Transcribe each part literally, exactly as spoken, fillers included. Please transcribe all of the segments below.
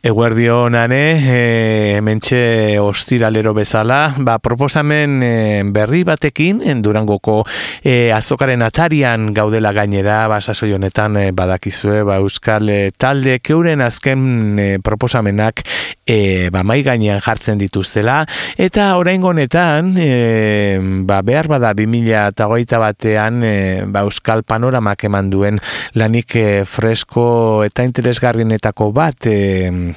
Eguerdion ane, e, mentxe ostiralero bezala, ba, proposamen e, berri batekin, Durangoko e, azokaren atarian gaudela gainera, ba, sasoi honetan e, badakizue, ba, euskal e, talde keuren azken e, proposamenak e, ba, mai gainean jartzen dituztela, eta oraingo honetan, e, ba, behar bada bi mila hogeita batean, e, ba, euskal panoramak eman duen lanik e, fresko eta interesgarrienetako bat, e,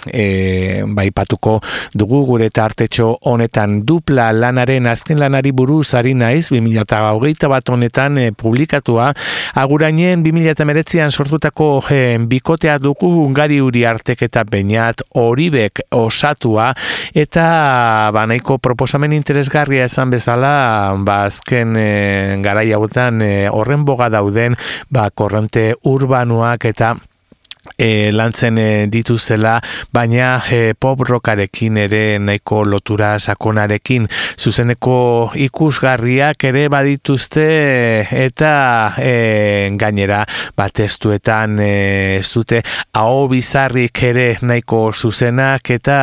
E, baipatuko dugu gure tartetxo honetan dupla lanaren azken lanari buruz ari naiz bi mila hogeita bat honetan e, publikatua agurainen bi mila hemeretzian sortutako e, bikotea dugu Ungari Uriartek eta Beñat Oribek osatua eta ba, nahiko proposamen interesgarria esan bezala ba, azken e, garai hauetan e, horren boga dauden ba, korronte urbanoak eta E, lantzen e, dituzela, baina e, pop rockarekin ere nahiko lotura sakonarekin zuzeneko ikusgarriak ere badituzte eta e, gainera bat testuetan e, ez dute aho bizarrik ere nahiko zuzenak eta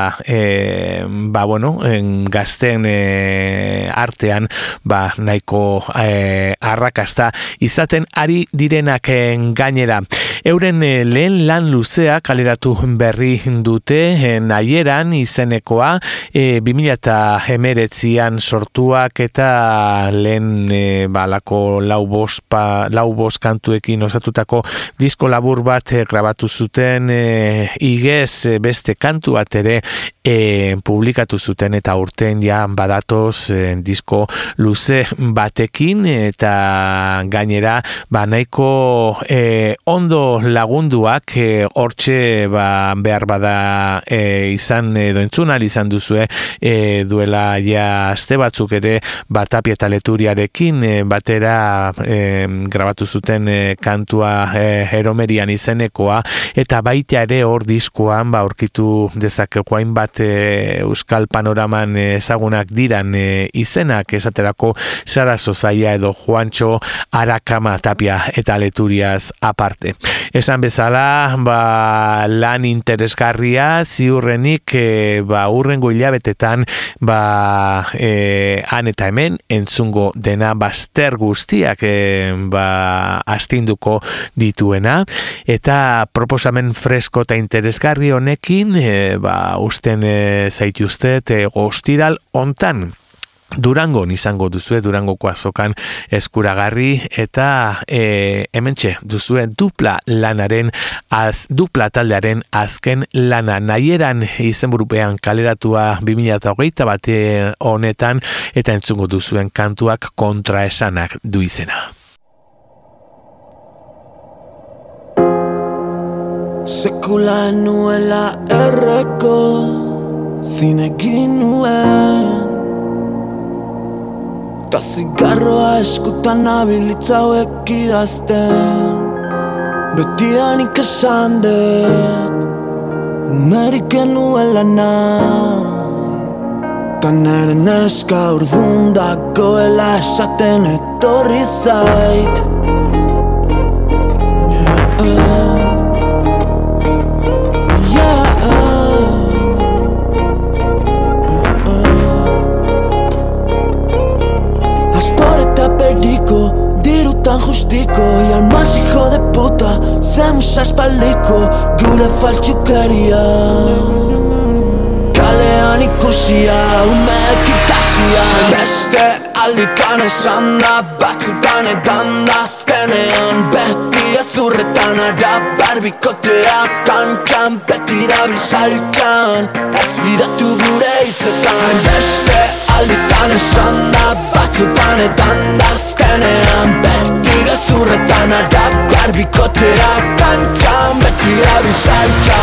e, ba bueno en, gazten e, artean ba nahiko e, arrakasta izaten ari direnak e, gainera euren e, lehen lan luzea kaleratu berri dute e, nahieran izenekoa e, bi mila hemeretzian sortuak eta lehen e, balako lau bost pa, lau bost kantuekin osatutako disko labur bat e, grabatu zuten e, igez e, beste kantu bat ere e, publikatu zuten eta urten ja badatoz e, disko luze batekin eta gainera ba nahiko e, ondo lagunduak hortxe ba, behar bada e, izan edo entzunal izan duzue e, duela ja aste batzuk ere ba, Tapia eta Leturiarekin e, batera e, grabatu zuten e, kantua e, Eromerian izenekoa eta baita ere hor diskoan ba, aurkitu dezakeko hainbat e, euskal panoraman ezagunak diran e, izenak esaterako Sara Sozaia edo Juantxo Arakama Tapia eta Leturiaz aparte. Esan bezala ba, lan interesgarria ziurrenik e, ba, urrengo hilabetetan ba, e, han eta hemen entzungo dena bazter guztiak e, ba, astinduko dituena eta proposamen fresko eta interesgarri honekin e, ba, usten e, zaituztet e, ostiral hontan Durangon izango duzue, Durangoko azokan eskuragarri eta e, hementxe duzue dupla lanaren az, dupla taldearen azken lana nahieran izenburupean kaleratua bi mila hogeita bate honetan eta entzungo duzuen kantuak kontraesanak du izena. Sekula nuela erreko zinekin nuen ta zigarroa eskutan abilitza hauek idazten betianik esan dut umerik genuela nahi ta nere neska urdun dagoela esaten etorri zait Dirutan justiko y al más hijo de puta Zemus espaldiko gure faltsukeria Kalean ikusia, umeek ikasia Beste alditan esan da, batzutan edan da Azkenean beti ezurretan arabar bikotea Kantxan beti dabil saltxan Ez bidatu gure hitzetan Beste alditan esan da, batzutan edan da Azkenean beti gezurretan arabar bikotea Kantxan beti dabil saltxan